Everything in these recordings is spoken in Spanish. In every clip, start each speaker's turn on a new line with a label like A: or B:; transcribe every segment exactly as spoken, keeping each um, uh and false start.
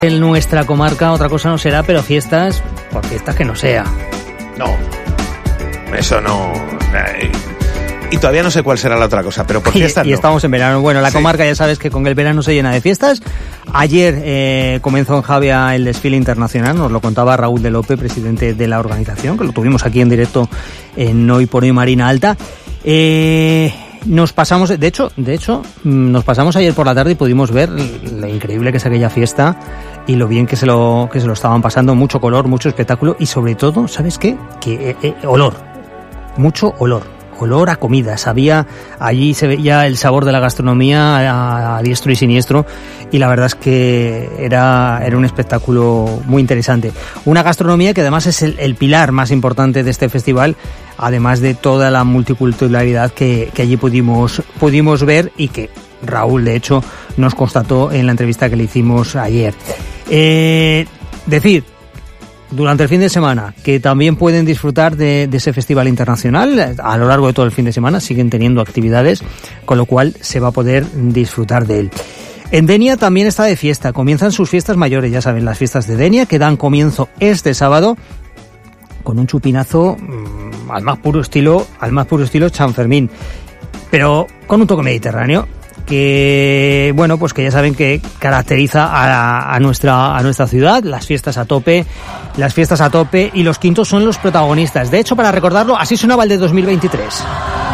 A: En nuestra comarca otra cosa no será, pero fiestas, por fiestas que no sea.
B: No, eso no. Y todavía no sé cuál será la otra cosa, pero por fiestas
A: y, y
B: no.
A: estamos en verano. Bueno, la sí. comarca ya sabes que con el verano se llena de fiestas. Ayer eh, comenzó en Javia el desfile internacional, nos lo contaba Raúl de Lope, presidente de la organización, que lo tuvimos aquí en directo en Hoy por Hoy Marina Alta. Eh... Nos pasamos, de hecho, de hecho, nos pasamos ayer por la tarde y pudimos ver lo increíble que es aquella fiesta y lo bien que se lo que se lo estaban pasando, mucho color, mucho espectáculo y sobre todo, ¿sabes qué? Que eh, eh, olor, mucho olor, olor a comida. Sabía, allí se veía el sabor de la gastronomía a, a diestro y siniestro y la verdad es que era era un espectáculo muy interesante. Una gastronomía que además es el, el pilar más importante de este festival, además de toda la multiculturalidad que, que allí pudimos, pudimos ver y que Raúl, de hecho, nos constató en la entrevista que le hicimos ayer. Eh, decir, durante el fin de semana, que también pueden disfrutar de, de ese festival internacional, a lo largo de todo el fin de semana siguen teniendo actividades, con lo cual se va a poder disfrutar de él. En Denia también está de fiesta, comienzan sus fiestas mayores, ya saben, las fiestas de Denia, que dan comienzo este sábado, con un chupinazo mmm, al más puro estilo, al más puro estilo San Fermín, pero con un toque mediterráneo que, bueno, pues que ya saben que caracteriza a, a nuestra a nuestra ciudad, las fiestas a tope, las fiestas a tope y los quintos son los protagonistas. De hecho, para recordarlo, así sonaba el de dos mil veintitrés.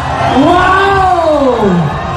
A: ¡Wow!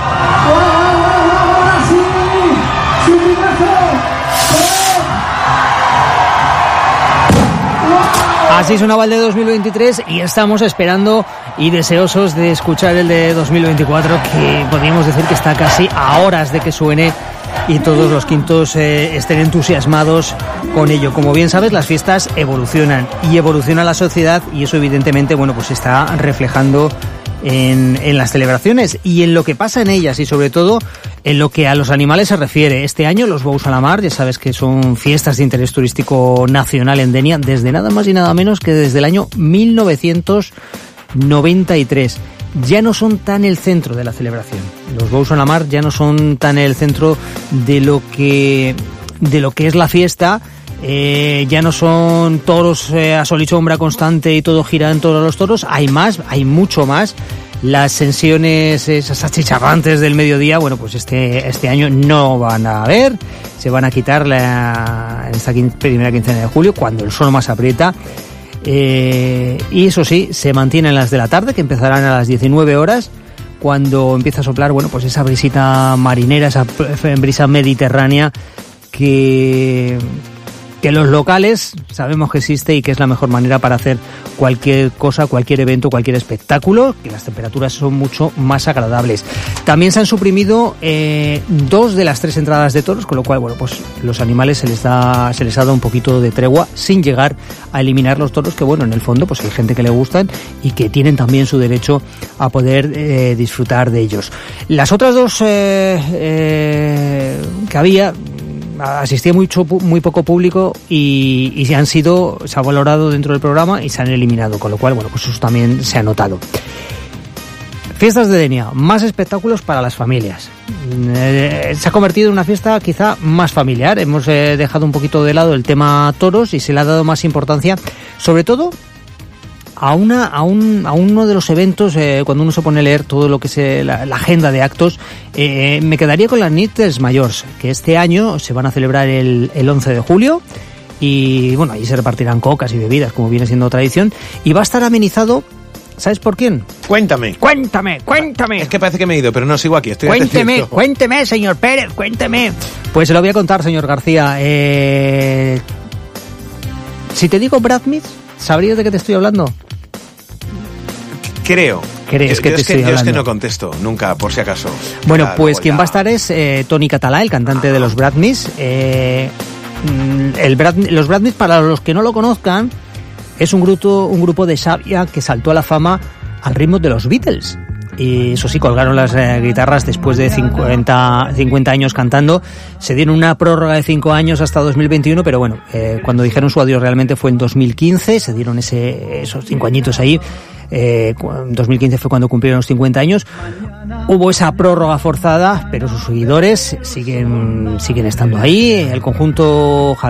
A: Así sonaba el de dos mil veintitrés y estamos esperando y deseosos de escuchar el de dos mil veinticuatro, que podríamos decir que está casi a horas de que suene y todos los quintos eh, estén entusiasmados con ello. Como bien sabes, las fiestas evolucionan y evoluciona la sociedad y eso evidentemente, bueno, pues está reflejando en, en las celebraciones y en lo que pasa en ellas y sobre todo en lo que a los animales se refiere. Este año los Bous a la Mar, ya sabes que son fiestas de interés turístico nacional en Denia desde nada más y nada menos que desde el año mil novecientos noventa y tres. Ya no son tan el centro de la celebración. Los Bous a la Mar ya no son tan el centro de lo que de lo que es la fiesta. Eh, ya no son toros eh, a sol y sombra constante y todo gira en torno a los toros. Hay más, hay mucho más. Las sesiones, esas achicharrantes del mediodía, bueno, pues este este año no van a haber, se van a quitar la, en esta quince, primera quincena de julio, cuando el sol más aprieta. Eh, y eso sí, se mantienen las de la tarde, que empezarán a las diecinueve horas, cuando empieza a soplar, bueno, pues esa brisita marinera, esa brisa mediterránea que... que los locales sabemos que existe y que es la mejor manera para hacer cualquier cosa, cualquier evento, cualquier espectáculo, que las temperaturas son mucho más agradables. También se han suprimido eh, dos de las tres entradas de toros, con lo cual, bueno, pues los animales se les da, se les ha dado un poquito de tregua sin llegar a eliminar los toros, que bueno, en el fondo pues hay gente que le gustan y que tienen también su derecho a poder eh, disfrutar de ellos. Las otras dos eh, eh, que había, asistía mucho, muy poco público y, y se han sido, se ha valorado dentro del programa y se han eliminado, con lo cual, bueno, pues eso también se ha notado. Fiestas de Denia, más espectáculos para las familias. Eh, se ha convertido en una fiesta quizá más familiar. Hemos eh, dejado un poquito de lado el tema toros y se le ha dado más importancia, sobre todo a una a un a uno de los eventos. Eh, cuando uno se pone a leer todo lo que es eh, la, la agenda de actos, eh, me quedaría con las nits dels Majors, que este año se van a celebrar el, el once de julio y bueno, ahí se repartirán cocas y bebidas como viene siendo tradición y va a estar amenizado, ¿sabes por quién?
B: Cuéntame.
A: Cuéntame, cuéntame.
B: Es que parece que me he ido, pero no sigo aquí, estoy
A: Cuénteme,
B: atento.
A: cuénteme, señor Pérez, cuénteme. Pues se lo voy a contar, señor García. Eh, si te digo Brad Pitt, ¿sabrías de qué te estoy hablando?
B: Creo.
A: ¿Crees
B: yo,
A: que
B: yo
A: te
B: es que,
A: estoy
B: yo es que
A: hablando?
B: no contesto, nunca, por si acaso.
A: Bueno,
B: Claro,
A: pues quien
B: ya.
A: va a estar es eh, Tony Català, el cantante ah. de los Brad Pitt. Eh, el Brad, los Brad Pitt, para los que no lo conozcan, es un grupo, un grupo de Xàbia que saltó a la fama al ritmo de los Beatles. Y eso sí, colgaron las eh, guitarras después de cincuenta, cincuenta años cantando. Se dieron una prórroga de cinco años hasta dos mil veintiuno, pero bueno, eh, cuando dijeron su adiós realmente fue en dos mil quince, se dieron ese, esos cinco añitos ahí. Eh, dos mil quince fue cuando cumplieron los cincuenta años. Hubo esa prórroga forzada, pero sus seguidores siguen, siguen estando ahí. El conjunto